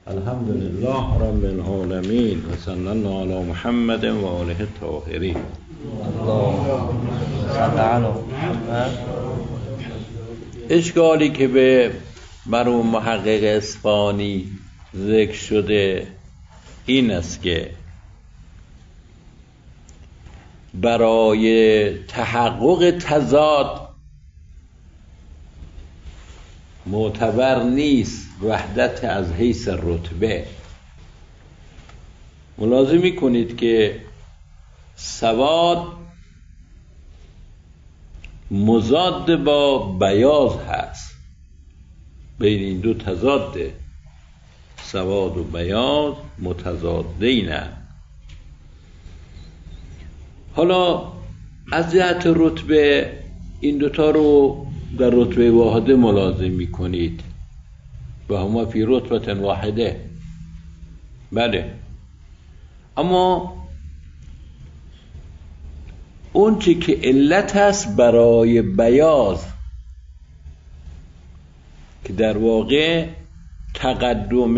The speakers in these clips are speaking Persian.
الحمد لله رب العالمين و صلی الله علی محمد و آله الطاهرین. اللهم صل علی محمد. اشکالی که به مرحوم محقق اصفهانی ذکر شده این است که برای تحقق تضاد معتبر نیست وحدت از حیث رتبه. ملاحظه میکنید که سواد مضاد با بیاض هست، بین این دو تضاده، سواد و بیاض متضادینه. حالا از جهت رتبه این دوتا رو در رتبه واحده ملاحظه میکنید و هما فی رتبه واحده. بله، اما اون چی که علت هست برای بیاض که در واقع تقدم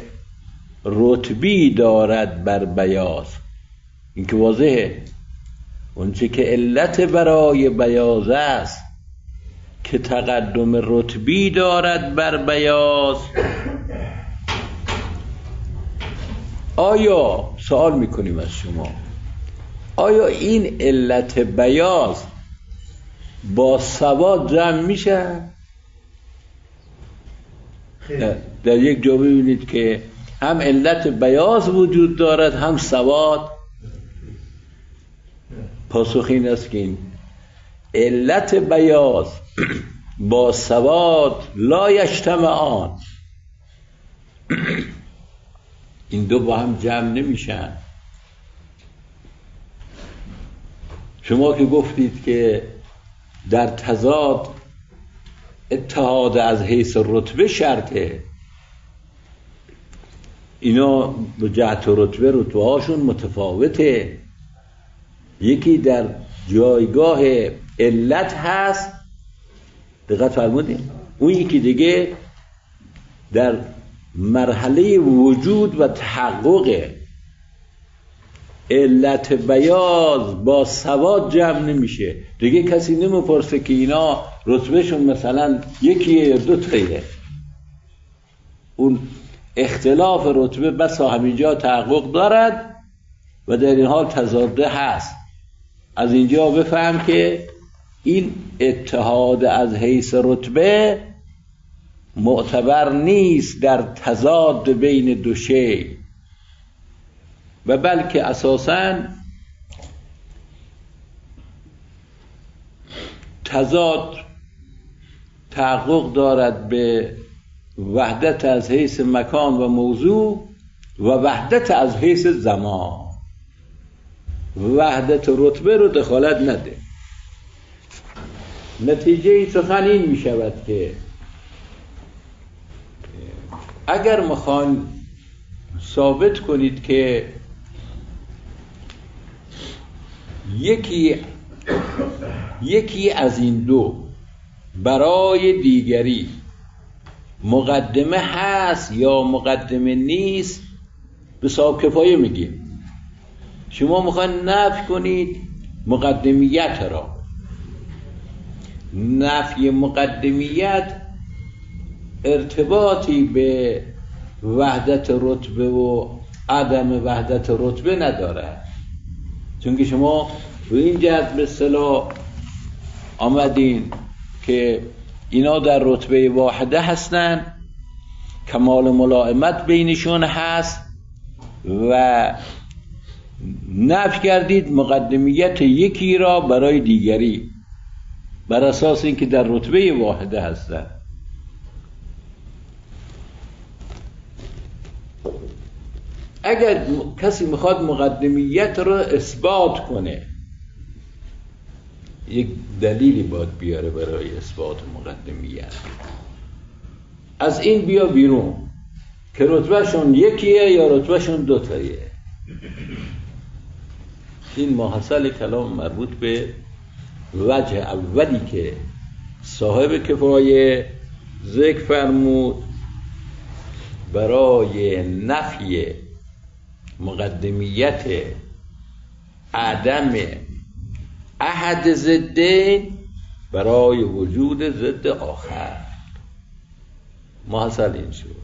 رتبی دارد بر بیاض، این که واضحه. اون چی که علت برای بیاض است که تقدم رتبی دارد بر بیاض، آیا سوال میکنیم از شما، آیا این علت بیاض با سواد جمع میشه؟ در یک جا ببینید که هم علت بیاض وجود دارد هم سواد. پاسخ این است که این علت بیاض با سواد لا یجتمعان، این دو با هم جمع نمیشن. شما که گفتید که در تضاد اتحاد از حیث رتبه شرطه، اینا به جهت رتبه هاشون متفاوته. یکی در جایگاه علت هست، دقت فرمودید، اون یکی دیگه در مرحله وجود و تحقق. علت بیاض با سواد جمع نمیشه. دیگه کسی نمیپرسه که اینا رتبهشون مثلا یکیه یا دو تایه. اون اختلاف رتبه بسا همینجا تحقق دارد و در این حال تضاده هست. از اینجا بفهم که این اتحاد از حیث رتبه معتبر نیست در تضاد بین دو شی، و بلکه اساساً تضاد تحقق دارد به وحدت از حیث مکان و موضوع و وحدت از حیث زمان. وحدت رتبه رو دخالت نده. نتیجه سخن این می شود که اگر میخواین ثابت کنید که یکی از این دو برای دیگری مقدمه هست یا مقدمه نیست، به صاحب کفایه میگیم. شما میخواین نفی کنید مقدمیت را. نفی مقدمیت ارتباطی به وحدت رتبه و عدم وحدت رتبه نداره، چون که شما رو این جهت به اصطلاح آمدین که اینا در رتبه واحده هستن، کمال ملائمت بینشون هست، و نفی کردید مقدمیت یکی را برای دیگری بر اساس اینکه در رتبه واحده هستن. اگر کسی میخواد مقدمیت را اثبات کنه، یک دلیلی باید بیاره برای اثبات مقدمیت. از این بیا بیرون که رتبهشون یکیه یا رتبهشون دوتاییه. این محصل کلام مربوط به وجه اولی که صاحب کفایه ذکر فرمود برای نفی مقدمیت عدم احد ضدین برای وجود ضد آخر. محصل این شد.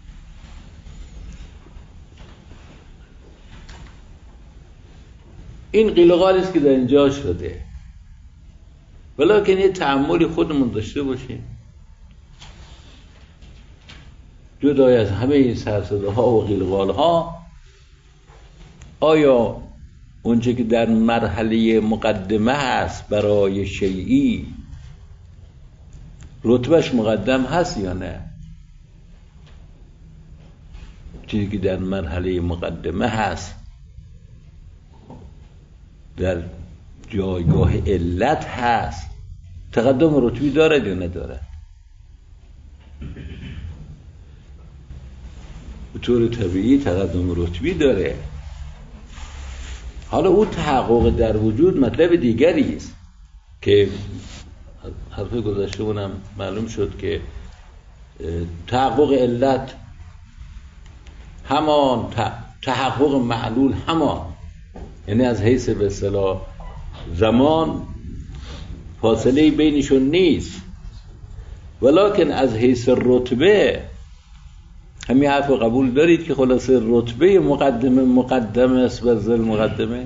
این قیل و قالی است که در اینجا شده، ولکن یه تأملی خودمون داشته باشیم جدای از همه این سرصده ها و قیل و قال ها. آیا اونچه که در مرحله مقدمه هست برای شیئی رتبهش مقدم هست یا نه؟ چیزی که در مرحله مقدمه هست در جایگاه علت هست تقدم رتبی دارد یا ندارد؟ به طور طبیعی تقدم رتبی داره. حالا اون تحقق در وجود مطلب دیگری است که حرف گذشته اونم معلوم شد که تحقق علت همان، تحقق معلول همان، یعنی از حیث به اصطلاح زمان فاصله بینشون نیست، ولکن از حیث رتبه همین حرف قبول دارید که خلاصه رتبه مقدم است بر ذل مقدمه.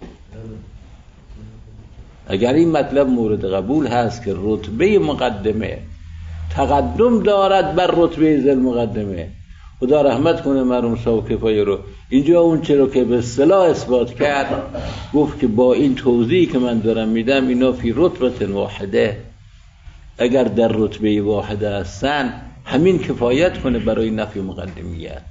اگر این مطلب مورد قبول هست که رتبه مقدمه تقدم دارد بر رتبه ذل مقدمه، خدا رحمت کنه مرحوم صاحب کفایه رو، اینجا اون چه رو که به اصطلاح اثبات کرد گفت که با این توضیحی که من دارم میدم اینا فی رتبه واحده، اگر در رتبه واحده هستن همین کفایت کنه برای نفی مقدمیت.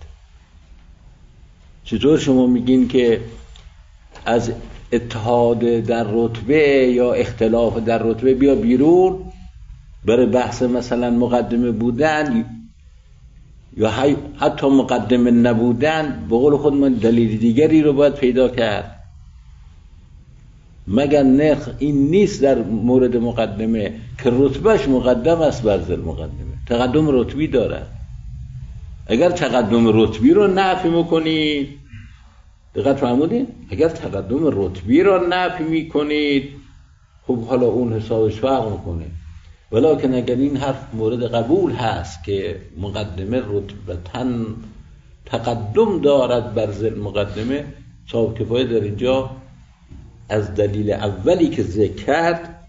چطور شما میگین که از اتحاد در رتبه یا اختلاف در رتبه بیا بیرون برای بحث مثلا مقدمه بودن یا حتی مقدمه نبودن؟ به قول خود من دلیل دیگری رو باید پیدا کرد، مگر نرخ این نیست در مورد مقدمه که رتبهش مقدم است بر ذل مقدمه، تقدم رتبی دارد. اگر تقدم رتبی رو نفی میکنید، دقت فرمودین، اگر تقدم رتبی رو نفی میکنید خب حالا اون حسابش فرق میکنه، ولکن اگر این حرف مورد قبول هست که مقدمه رتبتاً تقدم دارد بر ذل مقدمه، صاحب کفایه در اینجا از دلیل اولی که ذکر کرد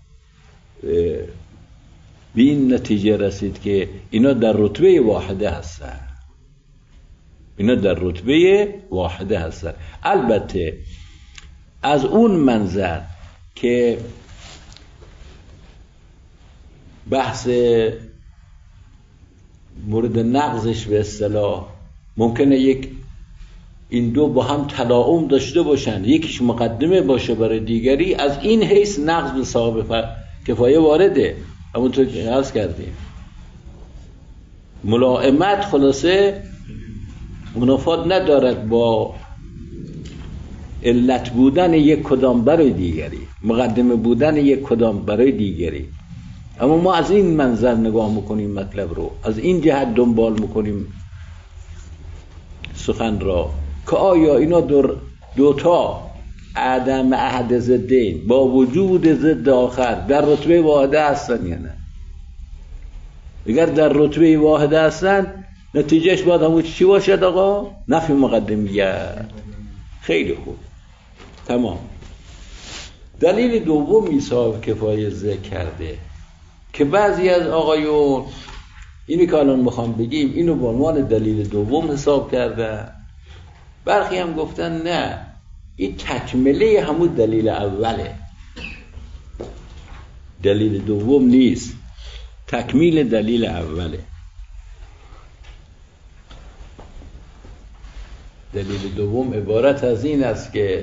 به این نتیجه رسید که اینا در رتبه واحده هستن، اینا در رتبه واحده هستن. البته از اون منظر که بحث مورد نقضش به اصطلاح ممکنه این دو با هم تلاعم داشته باشن، یکیش مقدمه باشه برای دیگری، از این حیث نقض به صاحب کفایه وارده. همونطور که عرض کردیم ملائمت خلاصه منافات ندارد با علت بودن یک کدام برای دیگری، مقدمه بودن یک کدام برای دیگری. اما ما از این منظر نگاه میکنیم مطلب رو، از این جهت دنبال میکنیم سخن را که آیا اینا دوتا عدم احد ضدین با وجود ضد آخر در رتبه واحده هستن یا نه؟ اگر در رتبه واحده هستن نتیجهش باید همون چی باشد آقا؟ نفی مقدمیت. خیلی خوب، تمام. دلیل دوم صاحب کفایه ذکر کرده که بعضی از آقایون اینی که الان میخوام بگیم اینو به عنوان دلیل دوم حساب کردن، برخی هم گفتن نه این تکمله همون دلیل اوله، دلیل دوم نیست، تکمیل دلیل اوله. دلیل دوم عبارت از این است که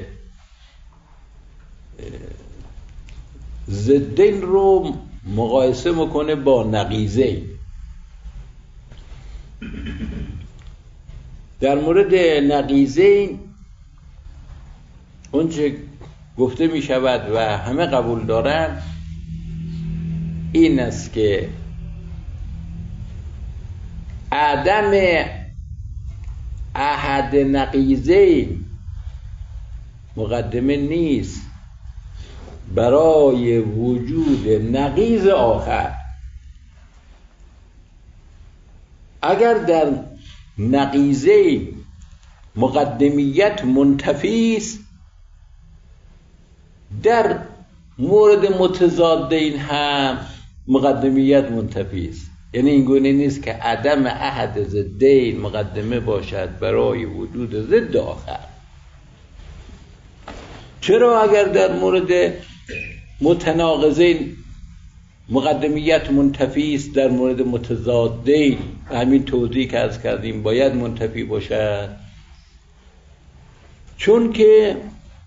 ضدین رو مقایسه میکنه با نقیضین. در مورد نقیضین اونچه گفته می شود و همه قبول دارن این است که عدم احد نقیضین مقدمه نیست برای وجود نقیض آخر. اگر در نقیضین مقدمیت منتفی است، در مورد متضادین هم مقدمیت منتفی است. یعنی این گونه نیست که عدم احد ضدین مقدمه باشد برای وجود ضد آخر. چرا اگر در مورد متناقضین مقدمیت منتفی است، در مورد متضادین همین توضیح که عرض کردیم باید منتفی باشد؟ چون که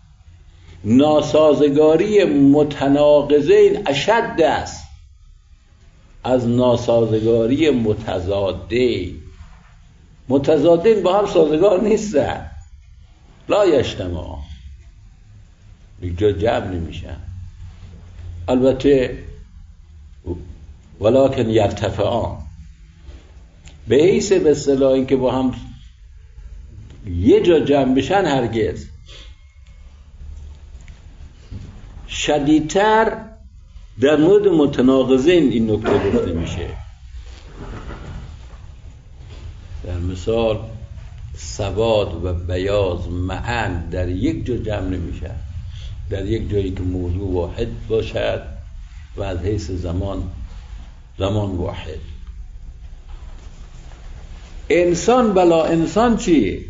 ناسازگاری متناقضین اشد است از ناسازگاری متضادین. متضادین با هم سازگار نیستن، لا یجتمعان، یک جا جمع نمیشن. البته ولکن یرتفعان، به حیث به اصطلاح این که با هم یه جا جمع بشن هرگز. شدیدتر در مورد متناقضین این نکته گفته میشه. در مثال سواد و بیاض معا در یک جا جمع نمیشه، در یک جایی که موضوع واحد باشد و از حیث زمان واحد. انسان بلا انسان چیه؟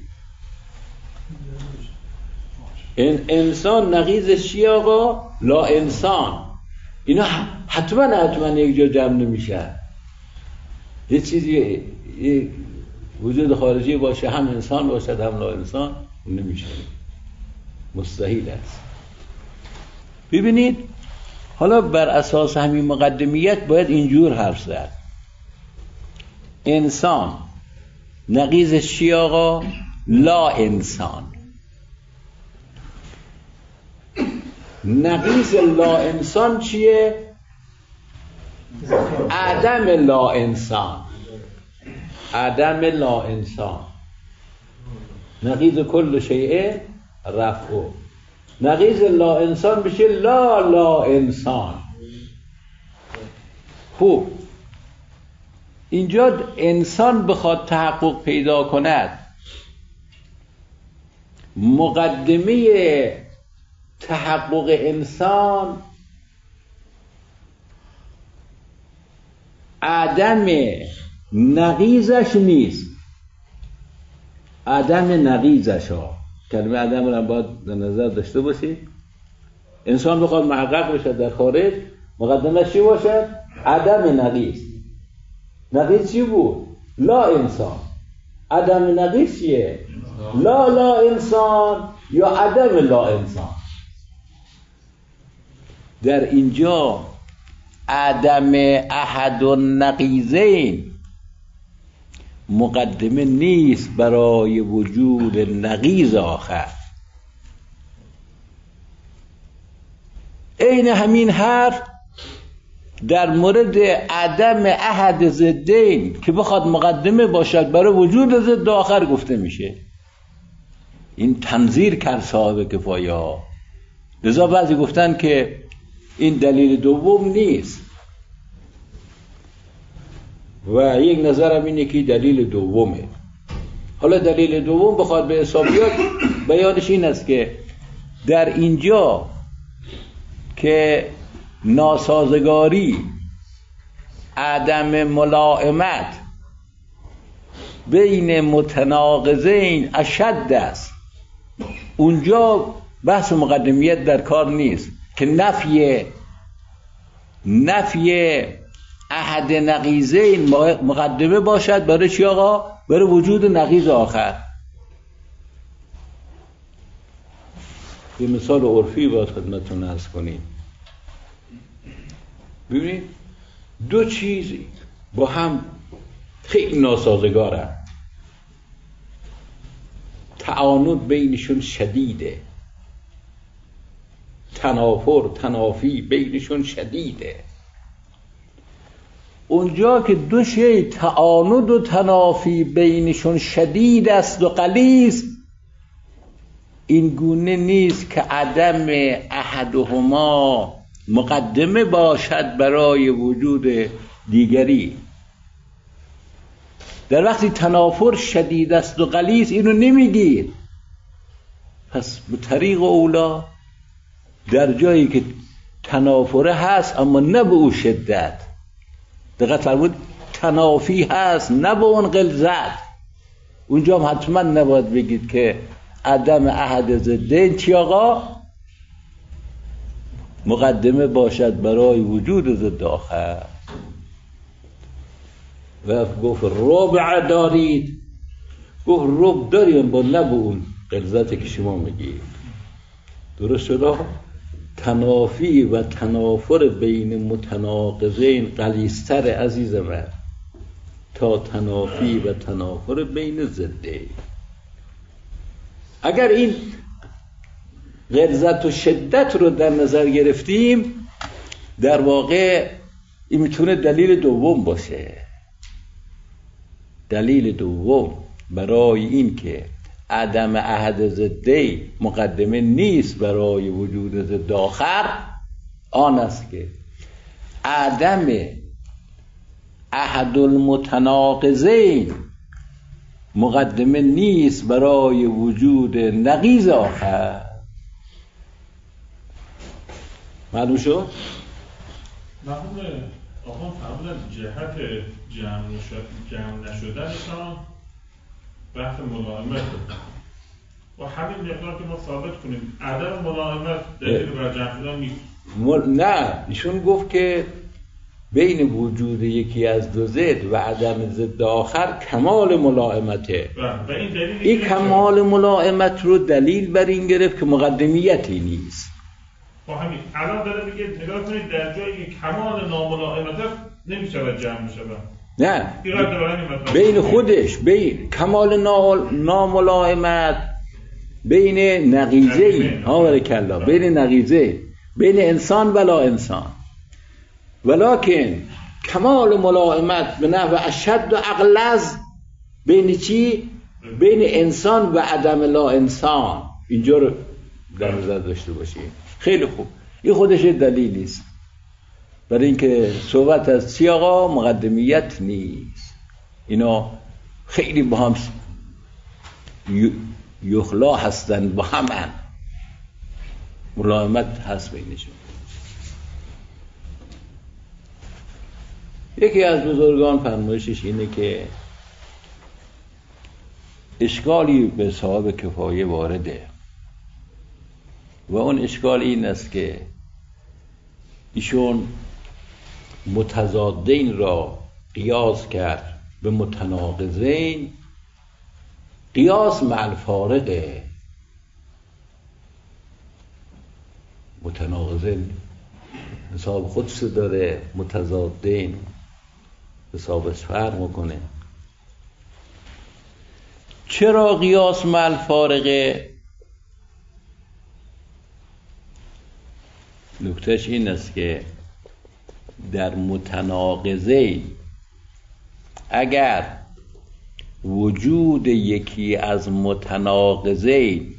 این انسان نقیضش چیه آقا؟ لا انسان. اینا حتما یک جا جمع نمیشه. یه چیزی یه وجود خارجی باشه، هم انسان باشد هم لا انسان، نمیشه، مستحیل است. ببینید حالا بر اساس همین مقدمیت باید اینجور حرف زد. انسان نقیضش چی آقا؟ لا انسان. نقیض لا انسان چیه؟ عدم لا انسان. عدم لا انسان. نقیض کل شیء رفع. نقیض لا انسان بشه لا انسان. خوب، اینجا انسان بخواد تحقق پیدا کند، مقدمه تحقق انسان عدم نقیضش نیست، عدم نقیضش ها. کلمه عدم رو باید در نظر داشته باشید. انسان بخواد محقق بشه در خارج، مقدمش چی باشد؟ عدم نقیض. نقیض چی بود؟ لا انسان. عدم نقیض چیه؟ لا انسان یا عدم لا انسان. در اینجا عدم احد النقیضین مقدمه نیست برای وجود نقیض آخر. عین همین حرف در مورد عدم احد ضدین که بخواد مقدمه باشد برای وجود ضد آخر گفته میشه. این تنظیر کرد صاحب کفایه ها. لذا بعضی گفتن که این دلیل دوم نیست و یک نظرم اینه که دلیل دومه. حالا دلیل دوم بخواد به حسابیات بیانش این است که در اینجا که ناسازگاری عدم ملائمت بین متناقضین اشد است، اونجا بحث مقدمیت در کار نیست که نفی احد نقیضین مقدمه باشد برای چی آقا؟ برای وجود نقیض آخر. یه مثال عرفی باید خدمتتون عرض کنیم. ببینید دو چیز با هم خیلی ناسازگارن، تعاند بینشون شدیده، تنافر تنافی بینشون شدیده. اونجا که دو شی تعاند و تنافی بینشون شدید است و غلیظ، این گونه نیست که عدم احدهما مقدمه باشد برای وجود دیگری. در وقتی تنافر شدید است و غلیظ اینو نمیگید، پس به طریق اولا در جایی که تنافره هست اما نه به او شدت، دقت فرمود تنافی هست نه به اون غلظت، اونجا هم حتما نباید بگید که عدم احد ضدین چی آقا؟ مقدمه باشد برای وجود ضد آخر. و گفت ربع دارید، گفت ربع داریم با نه به اون غلظتی که شما میگید. درست شد؟ تنافی و تنافر بین متناقضین غلیظ‌تر عزیز من تا تنافی و تنافر بین ضدین. اگر این غلظت و شدت رو در نظر گرفتیم، در واقع این میتونه دلیل دوم باشه. دلیل دوم برای این که عدم احد ضدی مقدمه نیست برای وجود ضد آخر آن است که عدم احد المتناقضین مقدمه نیست برای وجود نقیض آخر. معلوم شد؟ مفهوم آقا فرمودن جهت جمع نشدنشان بحث ملائمت و همین مقدار که ما ثابت کنیم عدم ملائمت دلیل بر جمع شدن نیست. نه، ایشون گفت که بین وجود یکی از دو ضد و عدم ضد آخر کمال ملائمته. و این دلیل این کمال ملائمت رو دلیل بر این گرفت که مقدمیتی نیست. با همین الان داره میگه نگاه کنید در جایی که کمال ناملائمت نمیشه جمع بشه. نه، بین خودش بین کمال ناملائمت بین نقیضین ها برکلا، بین نقیضین بین انسان و لا انسان، ولکن کمال ملائمت به نحو اشد و اغلظ بین چی؟ بین انسان و عدم لا انسان. اینجا رو در نظر داشته باشید. خیلی خوب، این خودش دلیلی است برای اینکه صحبت از چی آقا؟ مقدمیت نیست. اینا خیلی با هم یخلا هستن، با هم ملائمت هست بینشون. یکی از بزرگان فرمایشش اینه که اشکالی به صاحب کفایه وارده و اون اشکال این است که ایشون متضادین را قیاس کرد به متناقضین، قیاس مع الفارقه. متناقضین حساب خودش داره، متضادین حسابش فرق میکنه. چرا قیاس مع الفارقه؟ نکتهش این است که در متناقضین اگر وجود یکی از متناقضین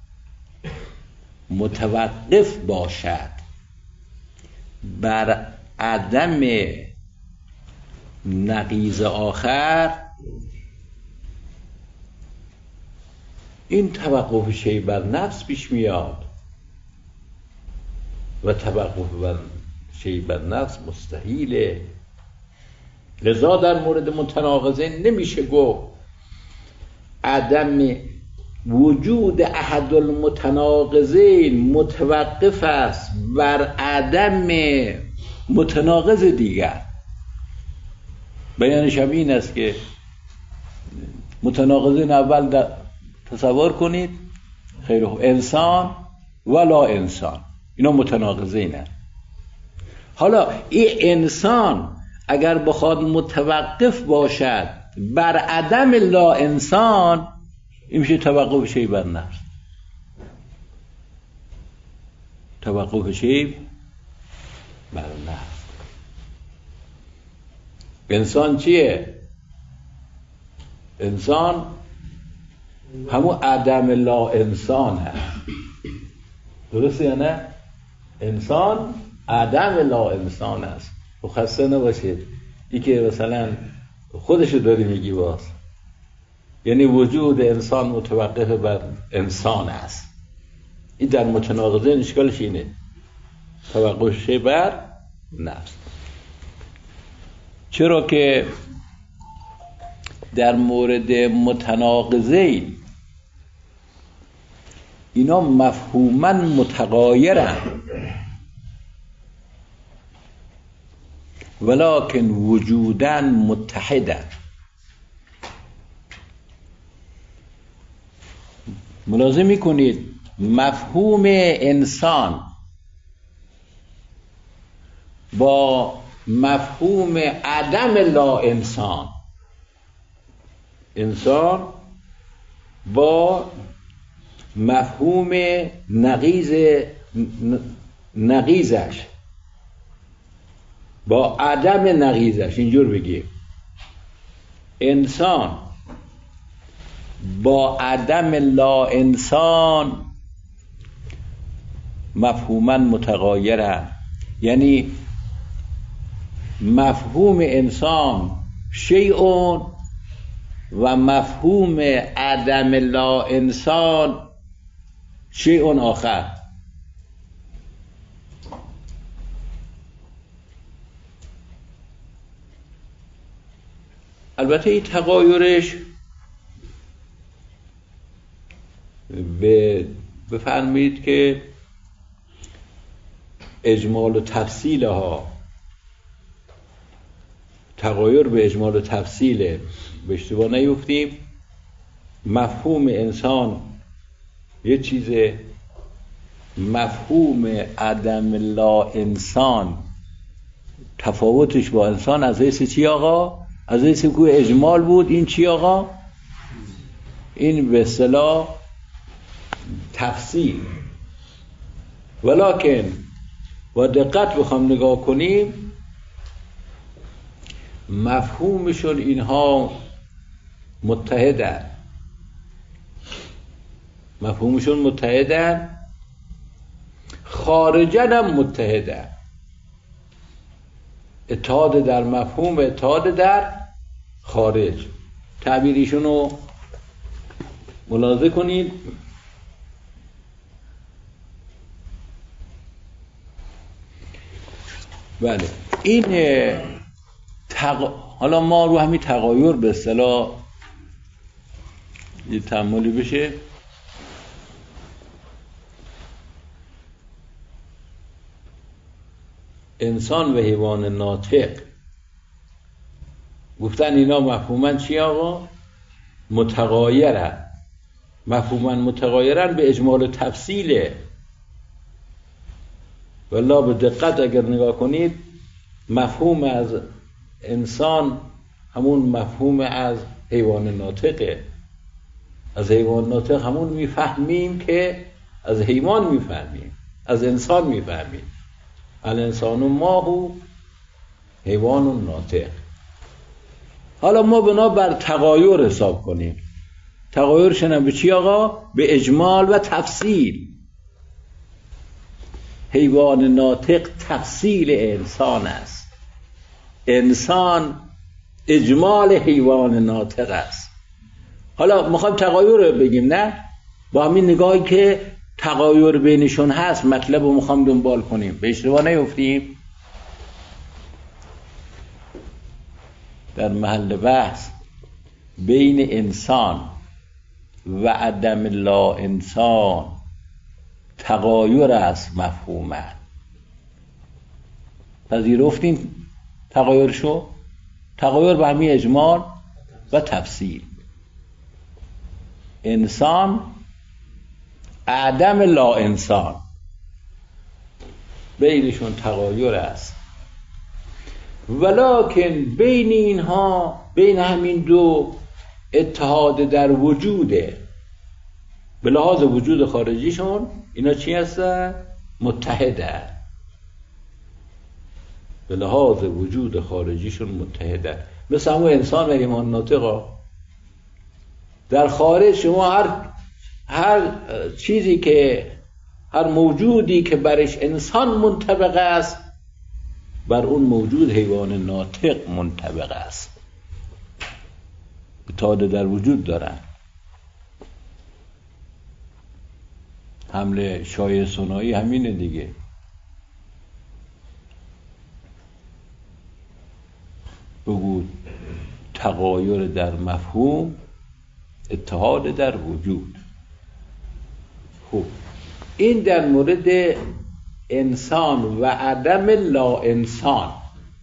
متوقف باشد بر عدم نقیض آخر، این توقف شی بر نفس پیش میاد و توقف بر شی بر نفس مستحیله. لذا در مورد متناقضین نمیشه گفت عدم وجود احد المتناقضین متوقف است بر عدم متناقض دیگر. بیانش هم این است که متناقضین اول در تصور کنید، خیلی خوب، انسان و لا انسان، اینا متناقضین هست. حالا این انسان اگر بخواد متوقف باشد بر عدم لا انسان، این میشه توقف شی بر نفس. توقف شی بر نفس. انسان چیه؟ انسان همون عدم لا انسان هست. درسته یا نه؟ انسان عدم لا انسان است. و خسته نباشید ای که مثلا خودشو داری میگی باز، یعنی وجود انسان متوقف بر انسان است. این در متناقضه اشکالش اینه، توقفش بر نفس. چرا که در مورد متناقضه اینا مفهوما متغایرن، ولکن وجوداً متحدن. ملاحظه میکنید مفهوم انسان با مفهوم عدم لا انسان، انسان با مفهوم نقیضش، با عدم نقیضش، اینجور بگیم انسان با عدم لا انسان مفهوما متغایره. یعنی مفهوم انسان شیء و مفهوم عدم لا انسان شیء آخر. البته این تغایرش بفرمایید که اجمال و تفصیل ها، تغایر به اجمال و تفصیل، به اشتباه نیفتیم. مفهوم انسان یه چیزه، مفهوم عدم لا انسان تفاوتش با انسان از حیث چی آقا؟ از حیث که اجمال بود. این چی آقا؟ این به اصطلاح تفصیل. ولکن با دقت بخوام نگاه کنیم مفهومشون اینها متحدن، مفهومشون متحدن، خارجن هم متحدن. اتحاد در مفهوم، اتحاد در خارج. تعبیریشون رو ملاحظه کنید. بله این حالا ما رو همین تغایر به اصطلاح یه تأملی بشه. انسان و حیوان ناطق گفتن اینا مفهوماً چی آقا؟ متغایرن. مفهوماً متغایرن به اجمال و تفصیله. والله به دقت اگر نگاه کنید مفهوم از انسان همون مفهوم از حیوان ناطقه. از حیوان ناطق همون میفهمیم که از حیوان میفهمیم، از انسان میفهمیم. الانسان ما هو حیوان ناطق. حالا ما بنا بر تغایر حساب کنیم. تغایرش هم به چی آقا؟ به اجمال و تفصیل. حیوان ناطق تفصیل انسان است، انسان اجمال حیوان ناطق است. حالا میخوایم تغایر رو بگیم، نه با همین نگاهی که تغایر بینشون هست مطلب رو میخوام دنبال کنیم، به اشتباه نیفتیم. در محل بحث بین انسان و عدم لا انسان تغایر است مفهومه. پذیرفتین تغایر شو؟ تغایر به همین اجمال و تفصیل. انسان عدم لا انسان بینشون تغایر است. ولکن بین اینها، بین همین دو اتحاد در وجوده. به لحاظ وجود خارجیشون اینا چی هستن؟ متحده. به لحاظ وجود خارجیشون متحدن. مثل همون انسان و ایمان ناطقا در خارج شما هر چیزی که هر موجودی که برش انسان منطبق است بر اون موجود حیوان ناطق منطبق است، اتحاد در وجود دارن. حمله شایع ثنایی همینه دیگه. بگو تغایر در مفهوم، اتحاد در وجود. خب این در مورد انسان و عدم لا انسان.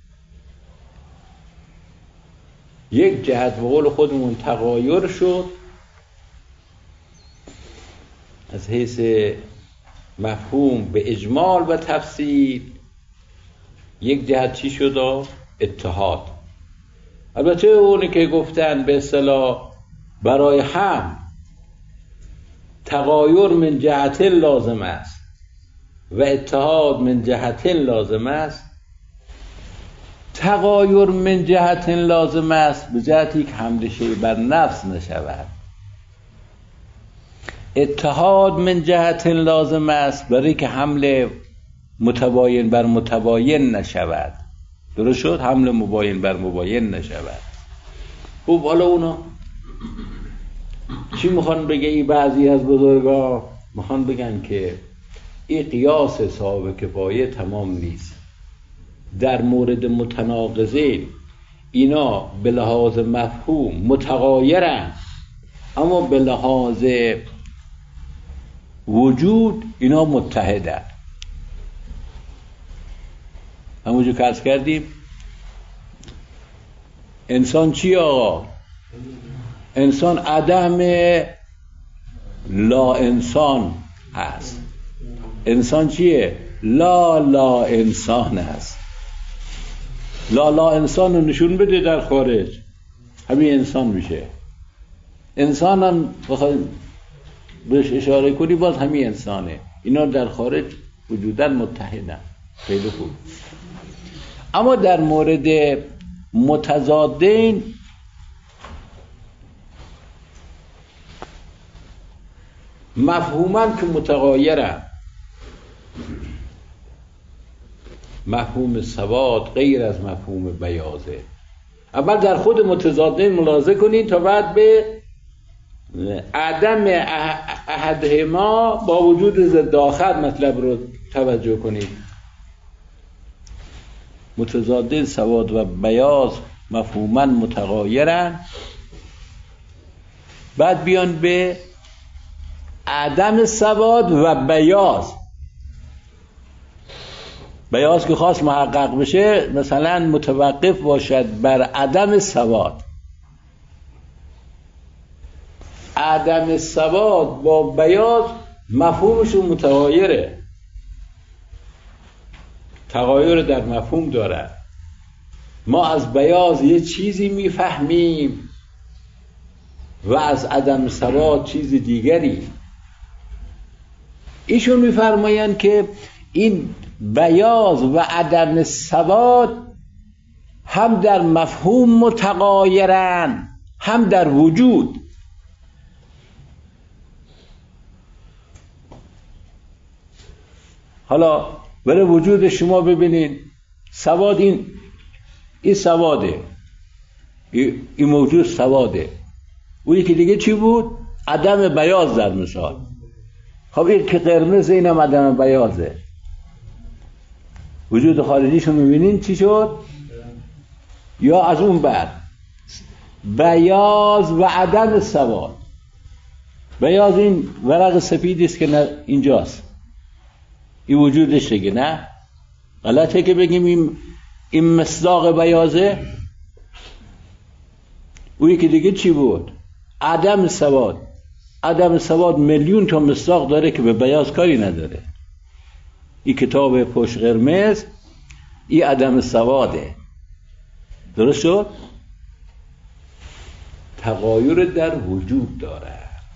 یک جهت به قول خودمون تغایر شد از حیث مفهوم به اجمال و تفصیل، یک جهت چی شد؟ اتحاد. البته اونی که گفتن به اصطلاح برای هم تغایر من جهت لازم است و اتحاد من جهت لازم است. تغایر من جهت لازم است به جهتی که حمل شیء بر نفس نشود. اتحاد من جهت لازم است برای که حمل متباین بر متباین نشود. درست شد؟ حمل مباین بر مباین نشود. خب حالا اونا چی میخوان بگه؟ این بعضی از بزرگان میخوان بگن که این قیاس صاحب کفایه تمام نیست. در مورد متناقضین اینا به لحاظ مفهوم متغایرن، اما به لحاظ وجود اینا متحدن. همونجور که عرض کردیم انسان چی آقا؟ انسان عدم لا انسان هست. انسان چیه؟ لا انسان هست. لا انسان رو نشون بده در خارج، همین انسان میشه. انسان هم بخوای بهش اشاره کنی باز همین انسانه. اینا در خارج وجودن متحدن. خیلی خوب. اما در مورد متضادین مفهوماً که متغایرن. مفهوم سواد غیر از مفهوم بیاضه. اول در خود متضادین ملاحظه کنید تا بعد به عدم احدهما با وجود ضد آخر مطلب رو توجه کنید. متضادین سواد و بیاض مفهوماً متغایرن، بعد بیان به عدم سواد و بیاض. بیاض که خواست محقق بشه مثلا متوقف باشد بر عدم سواد. عدم سواد با بیاض مفهومشون متغایره، تغایر در مفهوم داره. ما از بیاض یه چیزی میفهمیم و از عدم سواد چیز دیگری. ایشون میفرمایند که این بیاض و عدم سواد هم در مفهوم متغایرن هم در وجود. حالا برای وجود شما ببینید سواد این سواده، این موجود سواده. اون یکی دیگه چی بود؟ عدم بیاض در مثال. خب این که قرمز اینم عدم بیاضه. وجود خارجیشو میبینین چی شد؟ یا از اون بعد بیاض و عدم سواد. بیاض این ورق سفیدی است که اینجاست، این وجودش دیگه. نه غلطه که بگیم این مصداق بیاضه. اون یکی دیگه چی بود؟ عدم سواد. عدم سواد میلیون تا مصداق داره که به بیاض کاری نداره. این کتاب پشت قرمز این عدم سواده. درست شد؟ تغایر در وجود داره.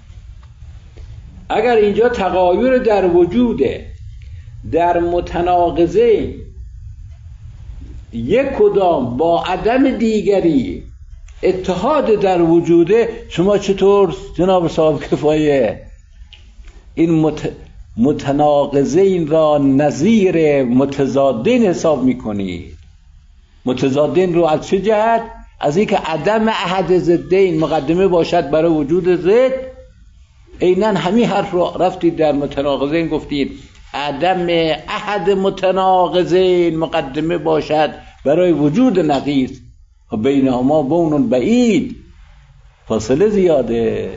اگر اینجا تغایر در وجوده، در متناقضه یک کدام با عدم دیگری اتحاد در وجوده، شما چطور جناب صاحب کفایه این متناقضین را نظیر متضادین حساب میکنید؟ متضادین رو از چه جهت؟ از اینکه عدم احد ضدین مقدمه باشد برای وجود ضد. عیناً همین حرف رو رفتید در متناقضین گفتید عدم احد متناقضین مقدمه باشد برای وجود نقیض، و بینهما بون بعید، فاصله زیاده.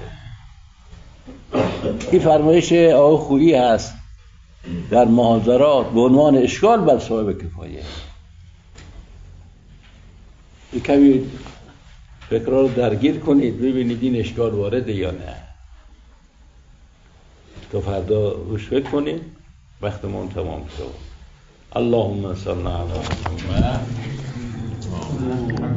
این فرمایش آقای خویی هست در محاضرات به عنوان اشکال بر صاحب کفایه. کمی فکرها رو درگیر کنید ببینید این اشکال وارده یا نه، تا فردا روش فکر کنید. وقتمون تمام شد. اللهم صل علی محمد.